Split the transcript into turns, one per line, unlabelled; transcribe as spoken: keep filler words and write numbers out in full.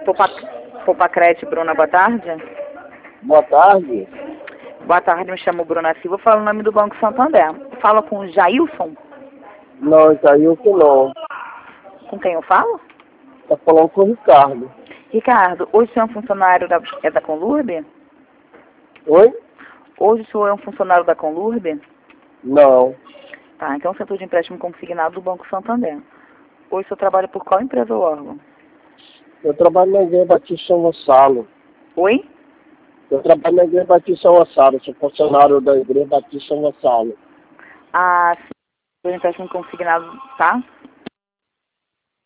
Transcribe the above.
Popacrete, Bruna, boa tarde.
Boa tarde.
Boa tarde, me chamo Bruna Silva, falo o nome do Banco Santander. Fala com o Jailson?
Não, Jailson não.
Com quem eu falo?
Tá falando com o Ricardo.
Ricardo, hoje o senhor é um funcionário da, é da Conlurb?
Oi?
Hoje o senhor é um funcionário da Conlurb?
Não.
Tá, então é um setor de empréstimo consignado do Banco Santander. Hoje o senhor trabalha por qual empresa ou órgão?
Eu trabalho na Igreja Batista São Gonçalo.
Oi?
Eu trabalho na Igreja Batista São Gonçalo. Sou funcionário da Igreja Batista São Gonçalo.
Ah, sim, o empréstimo consignado, tá?